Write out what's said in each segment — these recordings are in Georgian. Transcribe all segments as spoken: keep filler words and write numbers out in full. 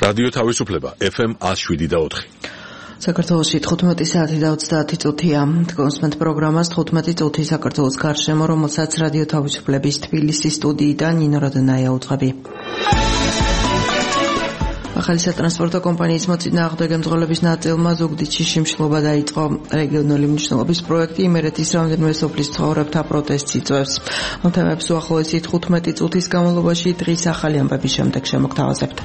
რადიო თავისუფლება ეფ ემ one oh seven და four. საქართველოში თხუთმეტი საათი და ოცდაათი წუთია. კონსმენტ პროგრამას თხუთმეტი წუთი საქართველოს გარშემო, რომელსაც რადიო თავისუფლების თბილისის სტუდიიდან ნინო როდენაია უძღვები. ახალი სატრანსპორტო კომპანიის მოწინააღმდეგე მძღოლების ნაწილმა ზუგდიდში შიმშილობა დაიწყო. რეგიონული მნიშვნელობის პროექტი იმერეთის რამდენიმე სოფლის ცხოვრებთა პროტესტს იწვევს. ამ თემებს უახლოესი თხუთმეტი წუთის განმავლობაში დღის ახალი ამბების შემდეგ შემოგთავაზებთ.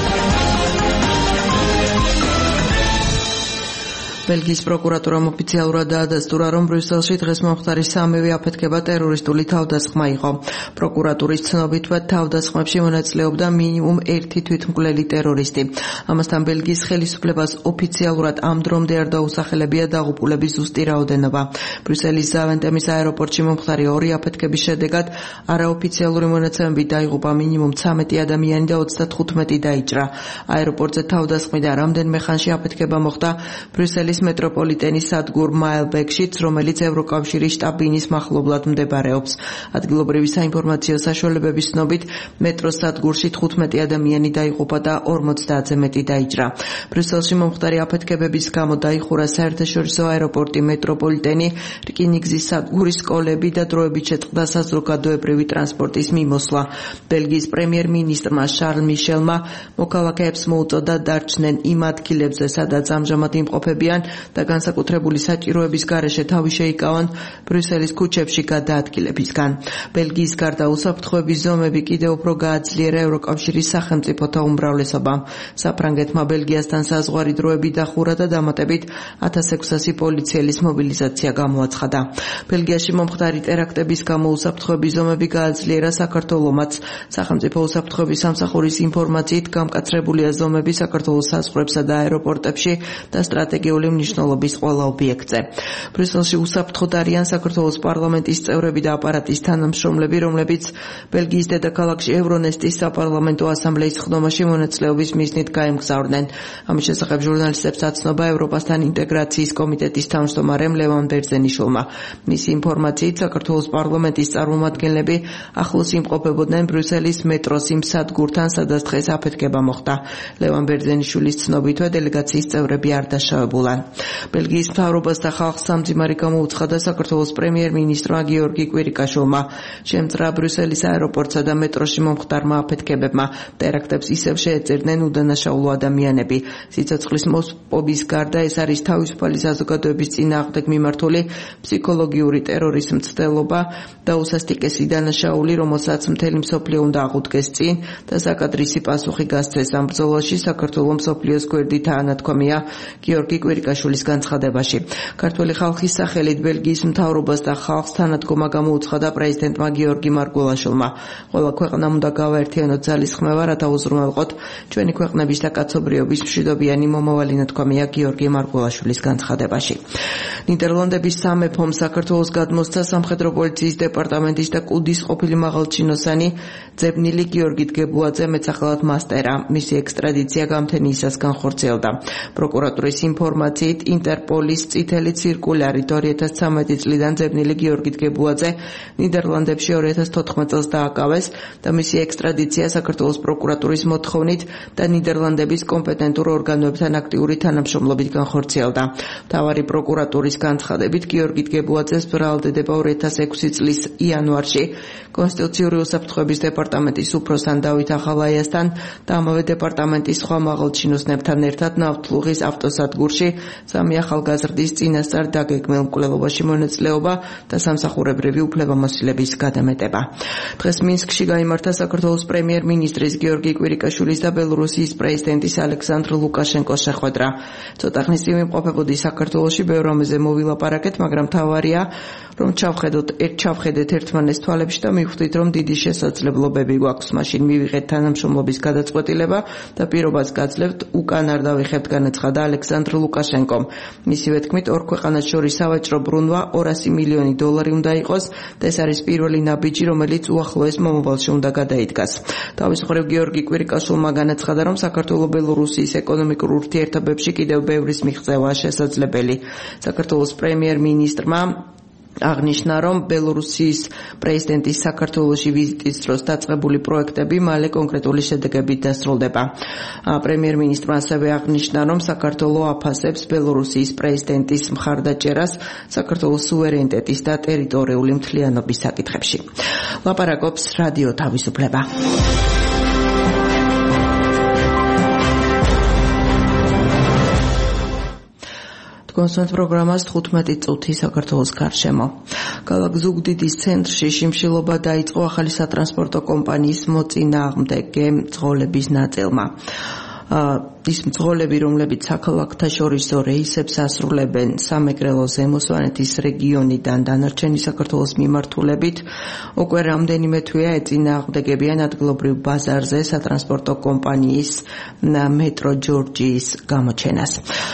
ბელგიის პროკურატურამ ოფიციალურად დაადასტურა, რომ ბრიუსელში დღეს მომხდარი სამივე აფეთქება ტერორისტული თავდასხმა იყო. პროკურატურის ცნობით, თავდასხმებში მონაწილეობდა მინიმუმ ერთი თვითმკვლელი ტერორისტი. ამასთან ბელგიის ხელისუფლებას ოფიციალურად ამ დრომდე არ დაუსახელებია დაღუპულების ზუსტი რაოდენობა. ბრიუსელის ზავენტემის აეროპორტში მომხდარი ორი აფეთქების შედეგად არაოფიციალური მონაცემებით დაიღუპა მინიმუმ ცამეტი ადამიანი და ოცდათხუთმეტი დაიჭრა. აეროპორტზე თავდასხმიდან რამდენიმე ხანში აფეთქება მოხდა ბრიუსელის მეტროპოლიტენის სადგურ მაილბეკშიც, რომელიც ევროკავშირის შტაბ-ბინის მახლობლად მდებარეობს. ადგილობრივი საინფორმაციო საშუალებების ცნობით, მეტროს სადგურში თხუთმეტი ადამიანი დაიღუპა და ორმოცდაათზე მეტი დაიჭრა. ბრიუსელში მომხდარი აფეთქებების გამო დაიხურა საერთაშორისო აეროპორტი, მეტროპოლიტენი, რკინიგზის სადგური, სკოლები და დროებით შეწყდა საზოგადოებრივი ტრანსპორტის მიმოსვლა. ბელგიის პრემიერ-მინისტრმა შარლ მიშელმა მოქალაქეებს მოუწოდა დარჩნენ იმ ადგილებზე, სადაც ამჟამად იმყოფებიან და განსაკუთრებული საჭიროების გარეშე თავი შეიკავონ ბრიუსელის ქუჩებში გადაადგილებისგან. ბელგიის გარდა უსაფრთხოების ზომები კიდევ უფრო გააძლიერა ევროკავშირის სახელმწიფოთა უმრავლესობამ. საფრანგეთმა ბელგიასთან საზღვარი დროებით დახურა და დამატებით ათას ექვსასი პოლიციელის მობილიზაცია გამოაცხადა. ბელგიაში მომხდარი ტერაქტების გამო უსაფრთხოების ზომები გააძლიერა საქართველომაც. სახელმწიფო უსაფრთხოების სამსახურის ინფორმაციით გამკაცრებულია ზომები საქართველოს საზღვრებსა და აეროპორტებში და სტრატეგიული მნიშვნელობის ყველა ობიექტზე. ბრიუსელში უსაფრთხოდ არიან საქართველოს პარლამენტის წევრები და აპარატის თანამშრომლები, რომლებიც ბელგიის დედაქალაქში ევრონესტის საპარლამენტო ასამბლეის ხდომაში მონაწილეობის მიზნით გაემგზავრნენ. ამის შესახებ ჟურნალისტებს აცნობა ევროპასთან ინტეგრაციის კომიტეტის თავმჯდომარემ ლევან ბერძენიშვილმა. მისი ინფორმაციით, საქართველოს პარლამენტის წარმომადგენლები ახლოს იმყოფებოდნენ ბრიუსელის მეტროს იმ სადგურთან, სადაც დღეს აფეთქება მოხდა. ლევან ბერძენიშვილის ცნობითვე დელეგაციის წევრები არ დაშავებულან. ბელგიის მთავრობას და ხალხს სამძიმარი გამოუცხადა საქართველოს პრემიერ-მინისტრმა გიორგი კვირიკაშვილმა. შემწრა ბრიუსელის აეროპორტსა და მეტროში მომხდარმა აფეთქებებმა ტერაქტებს ისევ შეეწირნენ უდანაშაულო ადამიანები. სიცოცხლის მოსპობის გარდა ეს არის თავისუფალი საზოგადოების წინააღმდეგ მიმართული ფსიქოლოგიური ტერორის მცდელობა და უსასტიკესი დანაშაული, რომელსაც მთელი მსოფლიო უნდა აღუდგეს წინ და საკადრისი პასუხი გასცეს. ამ ბრძოლაში საქართველოს მსოფლიოს გვერდითაა ნათქვამია გიორგი კვირიკაშვილის განცხადებაში. ქართველი ხალხის სახელით ბელგიის მთავრობას და ხალხს თანადგომა გამოუცხადა პრეზიდენტმა გიორგი მარგველაშვილმა. ყველა ქვეყნამ უნდა გავაერთიანოთ ძალისხმევა, რათა უზრუნველყოთ ჩვენი ქვეყნების და კაცობრიობის მშვიდობიანი მომავალი, ნათქვამია გიორგი მარგველაშვილის განცხადებაში. ნიდერლანდების სამეფომ საქართველოს გადმოსცა სამხედრო პოლიციის დეპარტამენტის და კუდის ყოფილი მაღალჩინოსანი ძებნილი გიორგი დგებუაძე მეცახელად მასტერა. მისი ექსტრადიცია გამთენიისას განხორციელდა. პროკურატურის ინფორმაციით, ინტერპოლის წითელი ცირკულარით ორი ათას ცხრამეტი წლიდან ძებნილი გიორგი დგებუაძე ნიდერლანდებში ორი ათას თოთხმეტ წელს დააკავეს და მისი ექსტრადიცია საქართველოს პროკურატურის მოთხოვნით და ნიდერლანდების კომპეტენტურ ორგანოებთან აქტიური თანამშრომლობით განხორციელდა. მთავარი პროკურატურის განცხადებით, გიორგი დგებუაძეს ბრალდება ორი ათას ექვსი წლის იანვარში კონსტიტუციური უსაფრთხოების დეპარტამენტის უფროსთან დავით ახალაიასთან და ამავე დეპარტამენტის სხვა მაღალჩინოსნებთან ერთად ნავთლუღის ავტოსადგურში სამი ახალგაზრდის წინასწარ დაგეგმილ მკვლელობაში მონაწილეობა და სამსახურებრივი უფლებამოსილების გადამეტება. დღეს მინსკში გაიმართა საქართველოს პრემიერ-მინისტრის გიორგი კვირიკაშვილის და ბელორუსიის პრეზიდენტის ალექსანდრ ლუკაშენკოს შეხვედრა. ცოტა ხნის წინ იმყოფებოდი საქართველოში, ბევრ რამეზე მოვილაპარაკეთ, მაგრამ მთავარია, რომ ჩავხედოთ, ერთ ჩავხედეთ ერთმანეს თვალებში და მივხვდით, რომ დიდი შესაძლებლობები გვაქვს. მაშინ მივიღეთ თანამშრომლობის გადაწყვეტილება და პირობას გაძლევთ, უკან არ დავიხებთ, განაცხადა ალექსანდრ ლუკაშენკომ. მისივე თქმით, ორ ქვეყანას შორის სავაჭრო ბრუნვა ორასი მილიონი დოლარი უნდა იყოს და ეს არის პირველი ნაბიჯი, რომელიც უახლოეს მომავალში უნდა გადაიდგას. თავის მხრივ გიორგი კვირიკაშვილმა განაცხადა, რომ საქართველო-ბელორუსიის ეკონომიკურ ურთიერთობებში კიდევ ბევრის მიღწევაა შესაძლებელი. საქართველოს პრემიერ-მინისტრმა აღნიშნა, რომ ბელორუსიის პრეზიდენტის საქართველოში ვიზიტის დროს დაწყებული პროექტები მალე კონკრეტული შედეგებით დასრულდება. პრემიერ-მინისტრმა ასევე აღნიშნა, რომ საქართველო აფასებს ბელორუსიის პრეზიდენტის მხარდაჭერას საქართველოს სუვერენიტეტის და ტერიტორიული მთლიანობის საკითხებში. ლაპარაკობს რადიო თავისუფლება. კონსულტ პროგრამას თხუთმეტი წუთი საქართველოს გარშემო. ქალაქ ზუგდიდის ცენტრში შიმშილობა დაიწყო ახალი სატრანსპორტო კომპანიის მოწინააღმდეგე მძღოლების ნაწილმა. ის მძღოლები, რომლებიც საქალაქთაშორისო რეისებს ასრულებენ სამეგრელო ზემო რეგიონიდან დანარჩენი საქართველოს მიმართულებით, უკვე რამდენიმე თვეა ეწინააღმდეგებიან ადგილობრივ ბაზარზე სატრანსპორტო კომპანიის მეტრო ჯორჯიის გამოჩენას.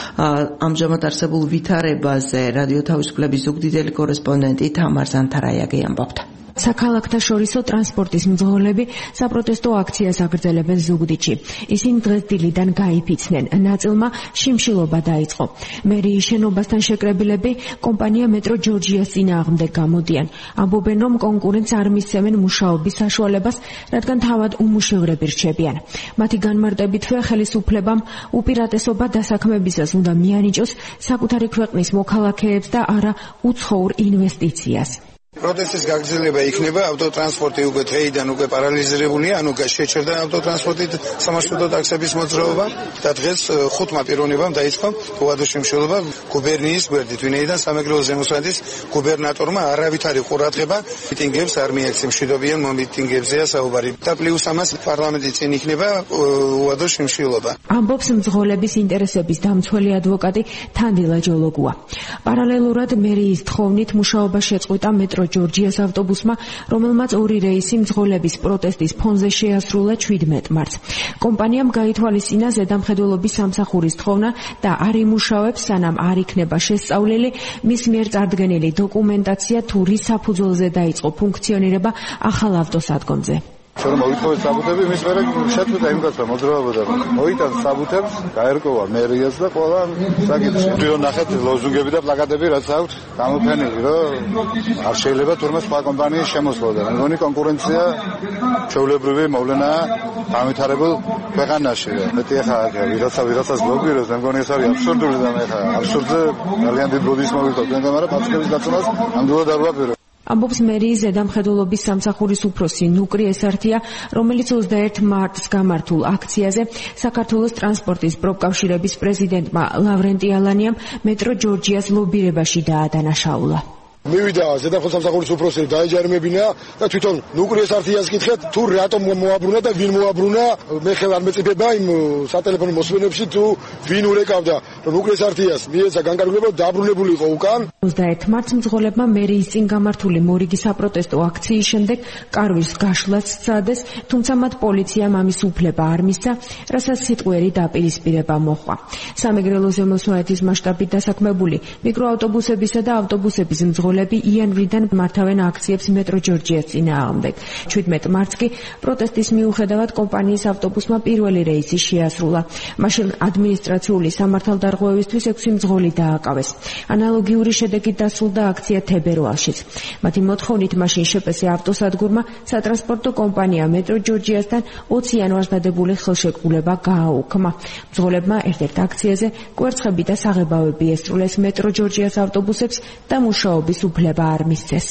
ამჟამად არსებულ ვითარებაზე რადიო თავისუფლების ზუგდიდელი კორესპონდენტი თამარ ზანთარაიაგი ამბობდა. საქალაქთაშორისო ტრანსპორტის მძღოლები საპროტესტო აქციას აგრძელებენ ზუგდიდში. ისინი დღეს დილიდან გაიფიცნენ. ნაწილმა შიმშილობა დაიწყო. მერიის შენობასთან შეკრებილები კომპანია მეტრო ჯორჯიას წინააღმდეგ გამოდიან. ამბობენ, რომ კონკურენტს არ მისცემენ მუშაობის საშუალებას, რადგან თავად უმუშევრები რჩებიან. მათი განმარტებითვე ხელისუფლებამ უპირატესობა დასაქმებისას უნდა მიანიჭოს საკუთარი ქვეყნის მოქალაქეებს და არა უცხოურ ინვესტიციას. პროტესტის გაგრძელება იქნება, ავტოტრანსპორტი უკვე დღეიდან უკვე პარალიზირებულია, ანუ შეჩერდა ავტოტრანსპორტით სამარშრუტო ტაქსების მოძრაობა და დღეს ხუთმა პიროვნებამ დაიწყო უადო შიმშილობა გუბერნიის გვერდით, ვინაიდან სამეგრელო ზემოსვანეთის გუბერნატორმა არავითარი ყურადღება მიტინგებს არ მიაქცია, მშვიდობიან მომიტინგებზეა საუბარი და პლუს ამას პარლამენტის წინ იქნება უადო შიმშილობა. ამბობს მძღოლების ინტერესების დამცველი ადვოკატი თანდილა ჯოლოგუა. პარალელურად მერიის თხოვნით მუშაობა შეწყვიტა მეტრო ჯორჯიას ავტობუსმა, რომელმაც ორი რეისი მძღოლების პროტესტის ფონზე შეასრულა ჩვიდმეტ მარტს. კომპანიამ გაითვალისწინა ზედამხედველობის სამსახურის თხოვნა და არ იმუშავებს, სანამ არ იქნება შესწავლილი მის მიერ წარდგენილი დოკუმენტაცია თუ რის საფუძველზე დაიწყო ფუნქციონირება ახალ ავტოსადგომზე. Ჩვენ მოვიტყოვეთ საბუთები, მის მერე შეწყვიტა იმ კაცმა მოძრაობა. მოიტანს საბუთებს, გაერკოვა მერიას და ყველა საკითხი. ვიო ნახეთ ლოზუნგები და პლაკატები რაც აქვს გამოფენილი, რომ არ შეიძლება თურმე სხვა კომპანიის შემოსვლა. მე მგონი კონკურენცია ჩვეულებრივი მოვლენაა განვითარებულ ქვეყანაში. მეტი ახლა ვიღაცა ვიღაცას ლოგიროს, მე მგონი ეს არის აბსურდული და მე ხა აბსურდზე ძალიან დიდ ბოდიშს მოვიტყოთ, მაგრამ პატრონების გაცნობას ამდენად არ ვაპირო. ამბობს მერიის ზედამხედველობის სამსახურის უფროსი ნუკრი ესართია, რომელიც ოცდაერთ მარტს გამართულ აქციაზე საქართველოს ტრანსპორტის პროფკავშირების პრეზიდენტმა ლავრენტი ალანიამ მეტრო ჯორჯიას ლობირებაში დაადანაშაულა. მივიდა ზედამხედველობის სამსახურის უფროსი დაეჯარიმებინა და თვითონ ნუკრი ესართიას კითხეთ, თუ რატომ მოაბრუნა და ვინ მოაბრუნა, მე ხელ არ მეწიფება იმ სატელეფონო მოსვენებში თუ ვინ ურეკავდა, რომ ნუკრი ესართიას მიეცა განკარგულება დაბრუნებული იყო უკან. ოცდაერთ მარტს მძღოლებმა მერიის წინ გამართული მორიგი საპროტესტო აქციის შემდეგ კარვის გაშლაც სცადეს, თუმცა მათ პოლიციამ ამის უფლება არ მისცა, რასაც სიტყვიერი დაპირისპირება მოჰყვა. სამეგრელო ზემოსვანეთის მასშტაბით დასაქმებული მიკროავტობუსებისა და ავტობუსების მძღოლები იანვრიდან მართავენ აქციებს მეტრო ჯორჯიას წინააღმდეგ. ჩვიდმეტ მარტს კი პროტესტის მიუხედავად კომპანიის ავტობუსმა პირველი რეისი შეასრულა. მაშინ ადმინისტრაციული სამართალდარღვევისთვის ექვსი მძღოლი დააკავეს. ანალოგიური შედეგით დასრულდა აქცია თებერვალშიც. მათი მოთხოვნით მაშინ შეპესე ავტოსადგურმა სატრანსპორტო კომპანია მეტრო ჯორჯიასთან ოცი იანვარს დადებული ხელშეკრულება გააუქმა. მძღოლებმა ერთ-ერთ აქციაზე კვერცხები და საღებავები ესწრულეს მეტრო ჯორჯიას ავტობუსებს და მუშაობის უფლება არ მისცეს.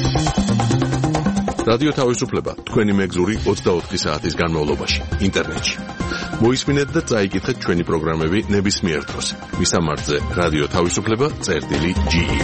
რადიო თავისუფლება თქვენი მეგზური ოცდაოთხი საათის განმავლობაში ინტერნეტში. მოისმინეთ და წაიკითხეთ ჩვენი პროგრამები ნებისმიერ დროს. მისამართზე რადიო თავისუფლება წერტილი ჯი ი.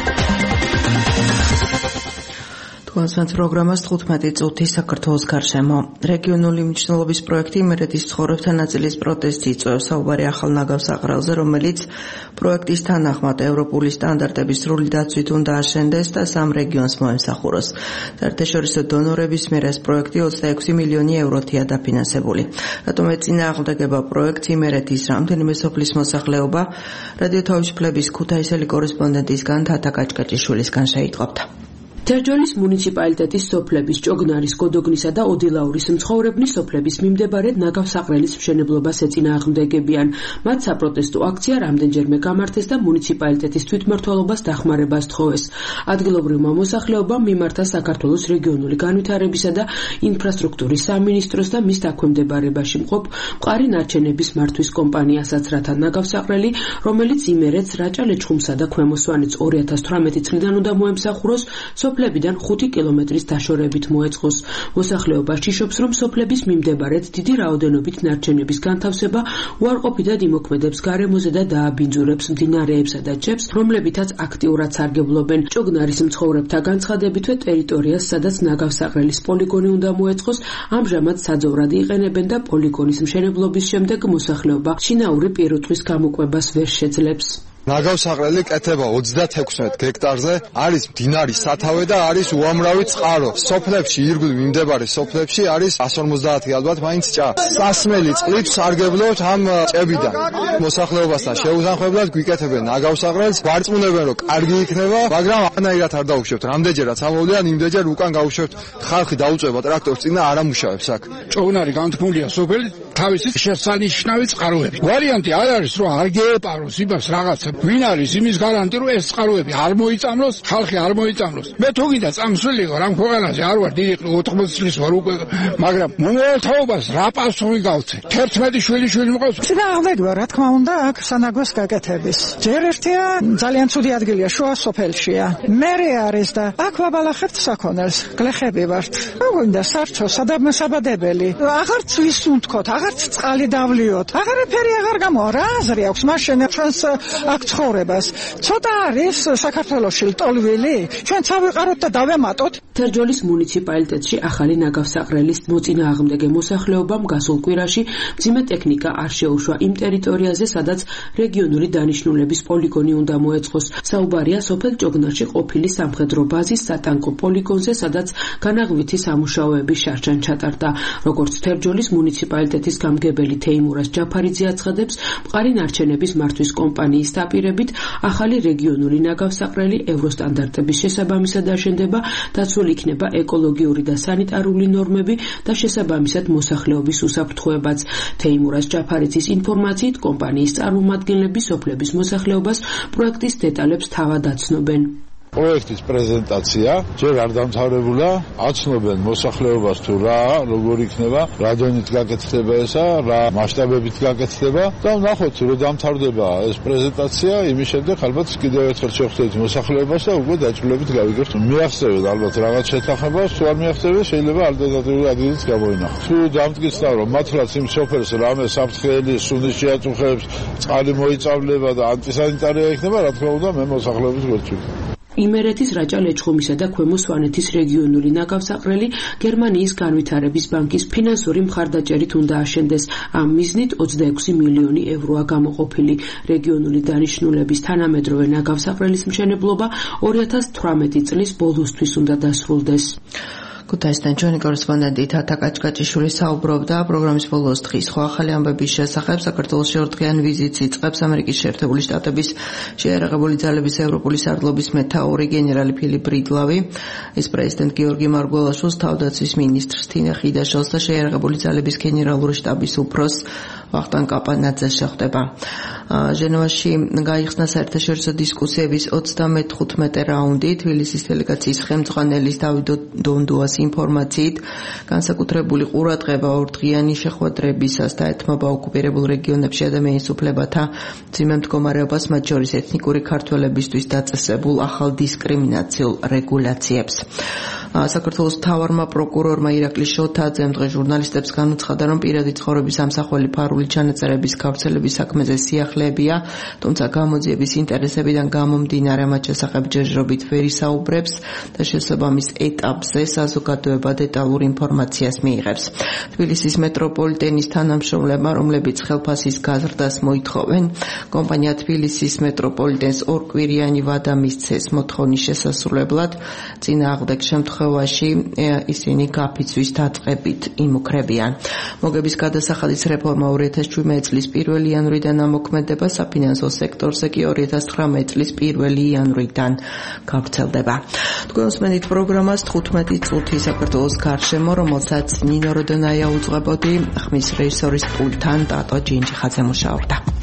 კონსულტ პროგრამას თხუთმეტი წუთი საქართველოს გარშემო. რეგიონული მნიშვნელობის პროექტი იმერეთის ცხოვრებთან ნაწილის პროტესტი იწვევს. საუბარი ახალ ნაგავს აყრალზე, რომელიც პროექტის თანახმად ევროპული სტანდარტების სრული დაცვით უნდა აშენდეს და სამ რეგიონს მოემსახუროს. საერთაშორისო დონორების მიერ ეს პროექტი ოცდაექვსი მილიონი ევროთია დაფინანსებული. რატომ ეწინააღმდეგება პროექტს იმერეთის რამდენიმე სოფლის მოსახლეობა? რადიო თავისუფლების ქუთაისელი კორესპონდენტისგან თათა კაჭკაჭიშვილისგან შეიტყობთ. თერჯოლის მუნიციპალიტეტის სოფლების ჭოგნარის, გოდოგნისა და ოდილაურის მცხოვრებნი სოფლების მიმდებარედ ნაგავსაყრელის მშენებლობას ეწინააღმდეგებიან. მათ საპროტესტო აქცია რამდენჯერმე გამართეს და მუნიციპალიტეტის თვითმმართველობას დახმარებას თხოვეს. ადგილობრივმა მოსახლეობამ მიმართა საქართველოს რეგიონული განვითარებისა და ინფრასტრუქტურის სამინისტროს და მის დაქვემდებარებაში მყოფ მყარი ნარჩენების მართვის კომპანიასაც, რათა ნაგავსაყრელი, რომელიც იმერეთს, რაჭა-ლეჩხუმსა და ქვემო სვანეთს ორი ათას თვრამეტი წლიდან უნდა მოემსახუროს, სოფლებიდან ხუთი კილომეტრის დაშორებით მოეწყოს. მოსახლეობა ჭიშობს, რომ სოფლების მიმდებარედ დიდი რაოდენობით ნარჩენების განთავსება უარყოფითად იმოქმედებს გარემოზე და დააბინძურებს მდინარეებსა და ჭებს, რომლებითაც აქტიურად სარგებლობენ. ჭოგნარის მცხოვრებთა განცხადებითვე ტერიტორიას, სადაც ნაგავსაყრელის პოლიგონი უნდა მოეწყოს, ამჟამად საძოვრად იყენებენ და პოლიგონის მშენებლობის შემდეგ მოსახლეობა შინაური პირუტყვის გამოკვებას ვერ შეძლებს. ნაგავსაყრელი კეთება ოცდაექვსმეტ გექტარზე, არის მდინარის სათავე და არის უამრავი წყარო. სოფლებში, ირგვლივ მიმდებარე სოფლებში არის εκατს ორმოცდაათი ალბათ მაინც ჭა. სასმელი წყლით სარგებლობთ ამ ჭებიდან. მოსახლეობასთან შეუზამთრებლად გვიკეთებენ ნაგავსაყრელს, ვარწმუნებენ, რომ კარგი იქნება, მაგრამ არანაირად არ დაუშვებთ. რამდენჯერაც ამოვიდიან, იმდენჯერ უკან გაუშვებთ. ხალხი დაუწევება ტრაქტორს წინ და არ ამუშავებს აქ. ჭოგნარი განთქმულია სოფელი თავისი შესანიშნავი წყაროები. ვარიანტი არ არის, რომ არ გეეპაროს იმას რაღაცა. ვინ არის იმის გარანტი, რომ ეს წყაროები არ მოიწამლოს, ხალხი არ მოიწამლოს. მე თუ გინდა წამსვლილიყო რამ ქვეყანაზე არ ვარ დიდი ოთხმოცი წლის ვარ უკვე, მაგრამ მომავალთაობას რა პასუხი გავცე? თერთმეტი შვილი შვილი მყავს. წინააღმდეგია, რა თქმა უნდა, აქ სანაგვას გაკეთების. ჯერ ერთია ძალიან ცუდი ადგილია შუა სოფელშია. მერე არის და აქ ვაბალახებთ საქონელს, გლეხები ვართ. მოგვინდა სარჩო, სადაბმესაბადებელი. აღარც ვისუნთქოთ, აღარც წყალი დავლიოთ. აღარაფერი აღარ გამოვა. რა აზრი აქვს მაშინ ჩვენს აქ ცხოვრებას? ცოტა არის საქართველოში ლტოლვილი? ჩვენ წავიყაროთ და დავემატოთ. თერჯოლის მუნიციპალიტეტში ახალი ნაგავსაყრელის მოწინააღმდეგე მოსახლეობამ გასულ კვირაში მძიმე ტექნიკა არ შეუშვა იმ ტერიტორიაზე, სადაც რეგიონული დანიშნულების პოლიგონი უნდა მოეწყოს. საუბარია სოფელ ჭოგნარში ყოფილი სამხედრო ბაზის სატანკო პოლიგონზე, სადაც განაღვითი სამუშაოები შარჩან ჩატარდა. როგორც თერჯოლის მუნიციპალიტეტის გამგებელი თეიმურაზ ჯაფარიძე აცხადებს, მყარი ნარჩენების მართვის კომპანიის დაპირებით ახალი რეგიონული ნაგავსაყრელი ევროსტანდარტების შესაბამისად აშენდება, დაცული იქნება ეკოლოგიური და სანიტარული ნორმები და შესაბამისად მოსახლეობის უსაფრთხოებაც. თეიმურაზ ჯაფარიძის ინფორმაციით, კომპანიის წარმომადგენლები სოფლების მოსახლეობას პროექტის დეტალებს თავად აცნობენ. პროექტის პრეზენტაცია ჯერ არ დამთავრებულა, აცნობენ მოსახლეობას თუ რა, როგორ იქნება, რა დონით გაკეთდება ესა, რა მასშტაბებით გაკეთდება და ნახოთ რომ დამთავრდება ეს პრეზენტაცია, იმის შემდეგ ალბათ კიდევ ერთხელ შევხვდებით მოსახლეობას და უკვე დაჭრილებით გავიგებთ. მიახსენებთ ალბათ რაღაც შეთანხმებას, თუ არ მიახსენებთ შეიძლება ალტერნატიული ადგილიც გამოინახოთ. თუ დამტკიცდა რომ მართლაც იმ სოფელს რამე საფრთხელი სუნის შეაწუხებს, წყალი მოიწავლება და ანტისანიტარია იქნება, რა თქმა უნდა მე მოსახლეობის გვერდჩვით. იმერეთის, რაჭა-ლეჩხუმისა და ქვემო სვანეთის რეგიონული ნაგავსაყრელი გერმანიის განვითარების ბანკის ფინანსური მხარდაჭერით უნდა აშენდეს. ამ მიზნით ოცდაექვსი მილიონი ევროა გამოყოფილი. რეგიონული დანიშნულების თანამედროვე ნაგავსაყრელის მშენებლობა ორი ათას თვრამეტი წლის ბოლოსთვის უნდა დასრულდეს. ქუთაისიდან ჩვენი კორესპონდენტი თათა კაჭკაჭიშვილი საუბრობდა პროგრამის ბოლოს დღის სხვა ახალი ამბების შესახებ. საქართველოში ორდღიანი ვიზიტს იწყებს ამერიკის შეერთებული შტატების შეიარაღებული ძალების ევროპული სარდლობის მეთაური გენერალი ფილიპ ბრიდლავი, ის პრეზიდენტ გიორგი მარგველაშვილს, თავდაცვის მინისტრს თინა ხიდაშელს და შეიარაღებული ძალების გენერალური შტაბის უფროსს ვახტანგ კაპანაძეს შეხვდება. ჟენევაში გაიხსნა საერთაშორისო დისკუსიების ოცდამეთხუთმეტე რაუნდი. თბილისის დელეგაციის ხელმძღვანელის დავით დონდუას ინფორმაციით, განსაკუთრებული ყურადღება ორდღიანი შეხვედრებისას დაეთმობა ოკუპირებულ რეგიონებში ადამიანის უფლებათა მძიმე მდგომარეობას, მათ შორის ეთნიკური ქართველებისთვის დაწესებულ ახალ დისკრიმინაციულ რეგულაციებს. საქართველოს მთავარმა პროკურორმა ირაკლი შოთაძემ დღეს ჟურნალისტებს განუცხადა, რომ პირადი ცხოვრების ამსახველი ფარული ჩანაწერების გავრცელების საქმეზე სიახლეებია, თუმცა გამოძიების ინტერესებიდან გამომდინარე მათ შესახებ ჯერჯერობით ვერ ისაუბრებს და შესაბამის ეტაპზე საზოგადოება დეტალურ ინფორმაციას მიიღებს. თბილისის მეტროპოლიტენის თანამშრომლებმა, რომლებიც ხელფასის გაზრდას მოითხოვენ, კომპანია თბილისის მეტროპოლიტენს ორკვირიანი ვადა მისცეს მოთხოვნის შესასრულებლად. წინააღმდეგ შემთხვევაში ხევაში ისინი გაფიცვის დაწყებით იმუქრებიან. მოგების გადასახადის რეფორმა ორი ათას შვიდმეტი წლის პირველი იანვრიდან ამოქმედება, საფინანსო სექტორზე კი ორი ათას ცხრამეტი წლის პირველი იანვრიდან გავრცელდება. თქვენ უსმენთ პროგრამას თხუთმეტი წუთი საქართველოს გარშემო, რომელსაც ნინო როდონაია უძღვებოდი, ხმის რეჟისორის პულტთან ტატო ჯინჯიხაძე მუშაობდა.